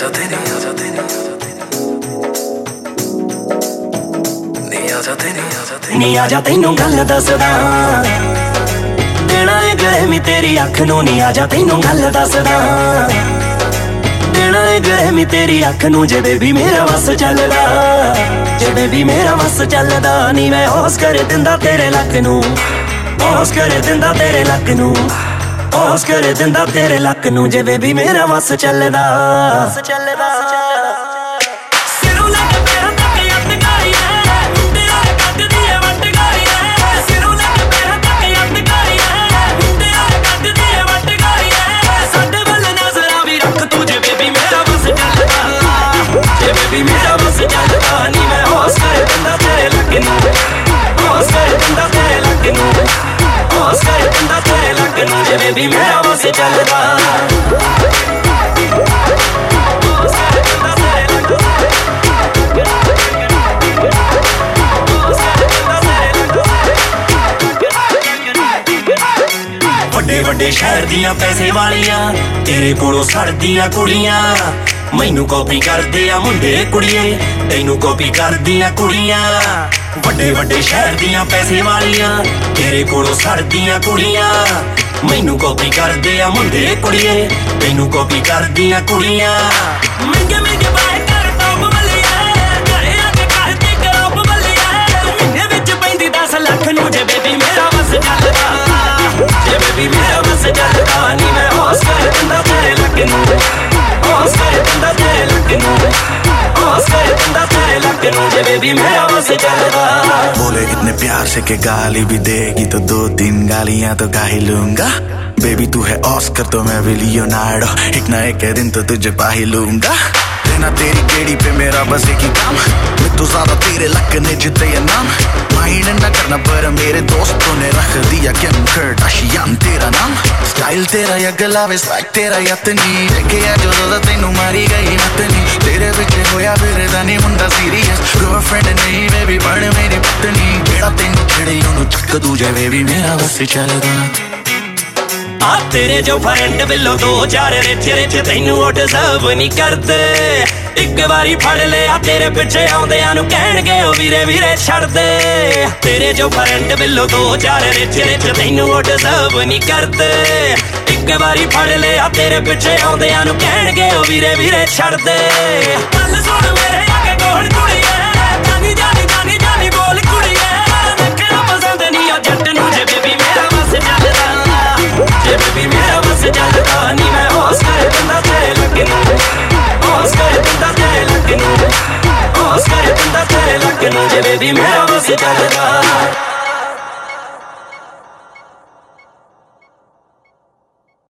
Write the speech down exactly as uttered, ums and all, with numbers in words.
जाते नहीं आ जाते नहीं आ जाते नहीं आ जाते नहीं आ जाते नू गल दसदा देना है गहमी तेरी अख नू नहीं आ जाते नू गल दसदा देना है गहमी तेरी अख नू जे बेबी मेरा वस चलदा जे बेबी मेरा वस चलदा नी मैं होश कर दिंदा तेरे लक नू होश कर दिंदा तेरे लक नू होश कर दिंदा तेरे लक नू जे बेबी मेरा वस चलदा वस चलदा बेबी मेरा बस चलदा नी मैं होश कर दिंदा तेरे लक नू होश कर दिंदा तेरे लक नू होश कर दिंदा तेरे लक नू जे बेबी मेरा बस चलदा ਵੱਡੇ ਵੱਡੇ ਸ਼ਹਿਰ ਦੀਆਂ ਪੈਸੇ ਵਾਲੀਆਂ ਤੇਰੇ ਕੋਲੋਂ ਸੜਦੀਆਂ ਕੁੜੀਆਂ ਮੈਨੂੰ ਕਾਪੀ ਕਰਦੇ ਆ ਮੁੰਡੇ ਕੁੜੀਏ ਤੈਨੂੰ ਕਾਪੀ ਕਰਦੀਆਂ ਕੁੜੀਆਂ ਵੱਡੇ ਵੱਡੇ ਸ਼ਹਿਰ ਦੀਆਂ ਪੈਸੇ ਵਾਲੀਆਂ ਤੇਰੇ ਕੋਲੋਂ ਸੜਦੀਆਂ ਕੁੜੀਆਂ ਮੈਨੂੰ ਕਾਪੀ ਕਰਦੇ ਆ ਮੁੰਡੇ ਕੁੜੀਏ ਤੈਨੂੰ ਕਾਪੀ ਕਰਦੀਆਂ ਕੁੜੀਆਂ ਮਹਿੰਗੇ ਮਹਿੰਗੇ ਬਾਏ ਕਰ ਟੌਪ ਬੱਲੀਏ ਘਰੇ ਆ ਕੇ ਕਰਦੀ ਕਰੋਪ ਬੱਲੀਏ ਮਹੀਨੇ ਵਿੱਚ ਪੈਂਦੀ ਦਸ ਲੱਖ ਨੂੰ ਜੇ ਬੇਬੀ ਮੇਰਾ ਵਸ ਚੱਲਦਾ ਜੇ ਬੇਬੀ ਮੇਰਾ ਵਸ ਚੱਲਦਾ ਨੀ ਮੈਂ ਹੋਸ਼ ਕਰ ਦਿੰਦਾ ਤੇਰੇ ਲੱਕ ਨੂੰ होश कर दिंदा तेरे लक नू होश कर दिंदा तेरे लक नू जे बेबी मेरा बस चलदा बोले इतने प्यार से के गाली भी देगी तो दो तीन गालियां तो गा ही लूंगा बेबी तू है ऑस्कर तो मैं भी लियोनार्डो एक ना एक दिन तो तुझे पा ही लूंगा देना तेरी गेड़ी पे मेरा बस एक ही काम मैं तो ज्यादा तेरे लक ने जिते ये नाम माइंड ना करना पर मेरे दोस्तों ने रख दिया किम कार्दाशियन तेरा नाम स्टाइल तेरा या गला वे स्वाग तेरा यतनी देखे या जो ज़्यादा तेनू मारी गई मतनी तेरे पिछे होया फिर दानी मुंडा सीरियस गर्लफ्रेंड नहीं बेबी बड़ मेरी पत्नी जेड़ा तेनू छेड़े ओनू चक दूजे बेबी मेरा बस चलदा आ तेरे जो फ्रेंड बिलो दो चार रिच रिच तैनू ओ डिजर्व नहीं करते एक बारी फड़ लिया तेरे पिछे आउंदियां नू कहणगे ओ वीरे वीरे छड़ दे तेरे जो फ्रेंड बिलो दो चार रिच रिच तैनू ओ डिजर्व नहीं करते एक बारी फड़ लिया तेरे पिछे आउंदियां नू कहणगे ओ वीरे वीरे छड़ दे गल सुण मेरे आगे कोल कुड़ीए जानी जानी जानी जानी बोल कुड़ीए देखना पसंद नहीं आ जट नू जे बेबी मेरा बस चलदा जे बेबी मेरा बस चलदा नी मैं होश कर दिंदा तेरे लक नू होश कर दिंदा तेरे लक नू होश कर दिंदा तेरे लक नू जे बेबी मेरा बस चलदा।